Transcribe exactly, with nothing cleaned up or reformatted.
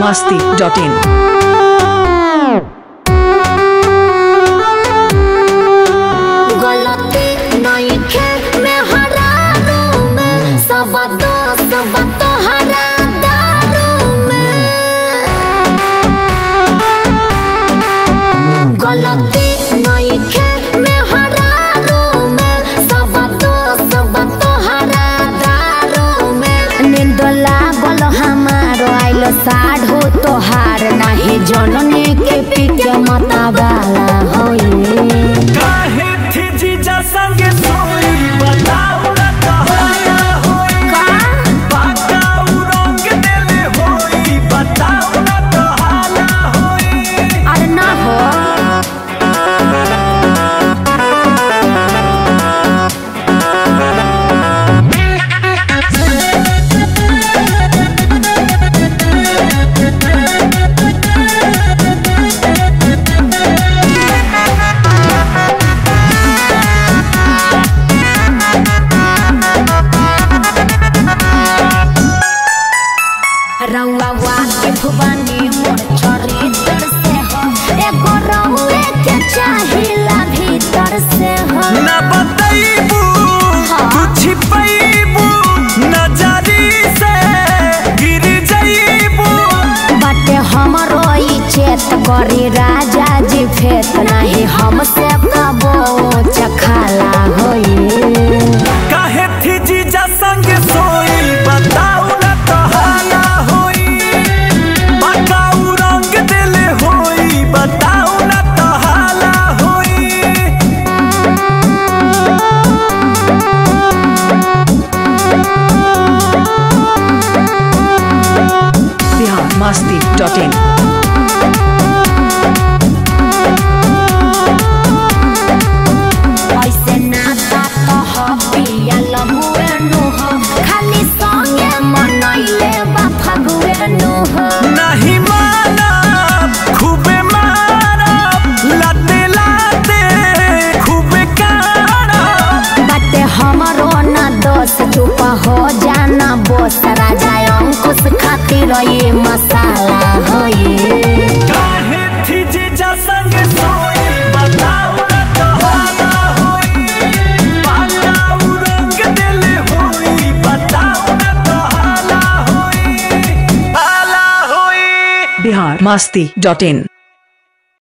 Masti dot in. साढ़ो तोहार नाही जननी के पीके मतवाला होई काहे थी जीजा संग सोई बताओ ना कहां होई का बताओ रंग देले होई बताओ ना कहां होई अरे ना हो रउआ के भुवनी मोर चरित्र से हो एगो रउए के चाहिला भीतर से हो ना बताइबू कुछ पाइबू नजरी से गिर जाइबू बटे हमरो ई चेत करी राजा जी फेत नहीं हमसे कबो चखाला होई काहे थी जीजा संग सोई बताओ ना कहां होई बताओ रंग देले होई बताओ ना कहां होई बिहार मस्ती डॉट इन। ऐसे नाता तो हो पिया लहुए नु हो खाली संगे मनैले बा फगुए नु हो नहीं माना खूबे मारा लाते लाते खूबे कारा बटे हमरो ना दोष चुप हो जाना बोस राजा अंकुश खातिर ये मसाला होई काहे थी जीजा संग सोई बताओ ना कहां होई बताओ रंग देले होई बताओ ना कहां होई आला होई बिहार मस्ती डॉट इन।